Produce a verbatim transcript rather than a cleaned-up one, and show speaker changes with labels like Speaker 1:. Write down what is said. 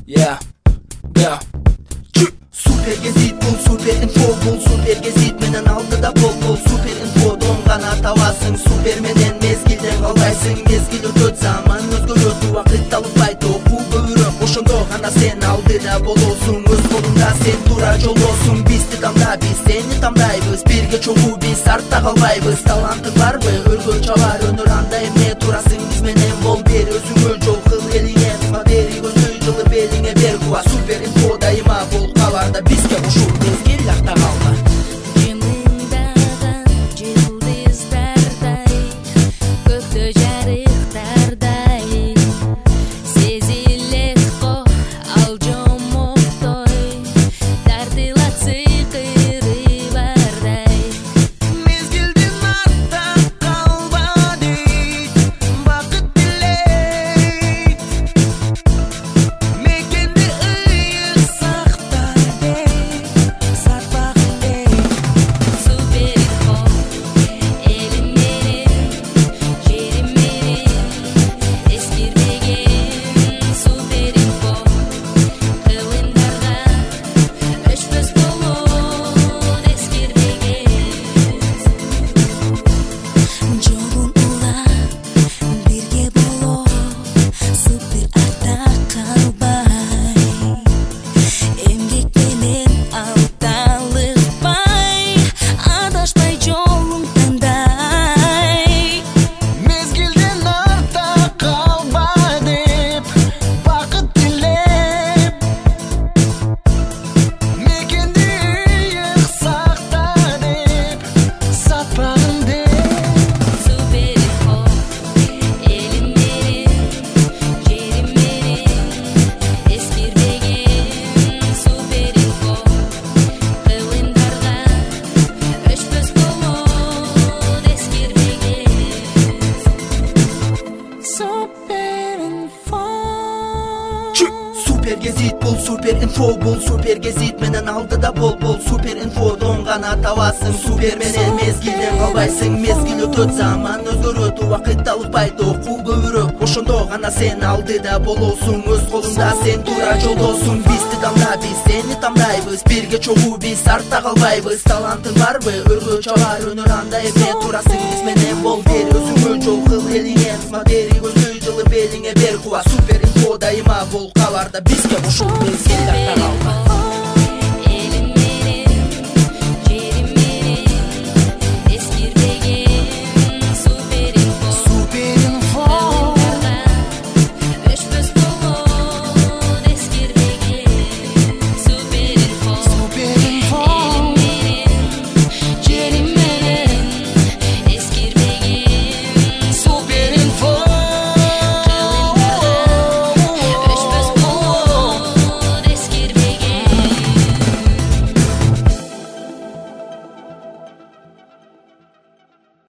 Speaker 1: Yeah, yeah.
Speaker 2: Super gezit bul, super info bul, super gezit menen aldıda bol bol. Super infodan gana tabasың, super menen mezgilden kalbaysың. Mezgil ötөт, zaman özgөрөт, убакыт алынбайт, окуу көбүрөөк. Ошондо гана сен алдыда болосуң, өз колуңда сен туура жолдосуң. Бизди таңда, биз сени тандайбыз, бирге чогуу биз артта калбайбыз. Талантың барбы, өргө чалар өнөр анда эмне турасың биз менен бол бер. Өзүңө жол кыл элиңе, туга бери көзү жылып элиңе бер куба. Super info дайыма бол кабарда, бизге ушул мезгил артта калма. Super gezit bul, super info bul, super gezit menen aldıda bol bol. Super infodan gana tabasың, super menen mezgilden kalbaysың. Mezgil ötөт, zaman özgөрөт, убакыт алынбайт, окуу көбүрөөк. Ошондо гана сен алдыда болосуң, өз колуңда сен туура жолдосуң. Бизди таңда, биз сени тандайбыз, бирге чогуу биз артта калбайбыз. Талантың барбы, өргө чалар өнөр анда эмне турасың биз менен бол бер. Өзүңө жол кыл элиңе, туга бери көзү жылып элиңе бер куба. Super info дайыма бол кабарда, бизге ушул мезгил артта калма.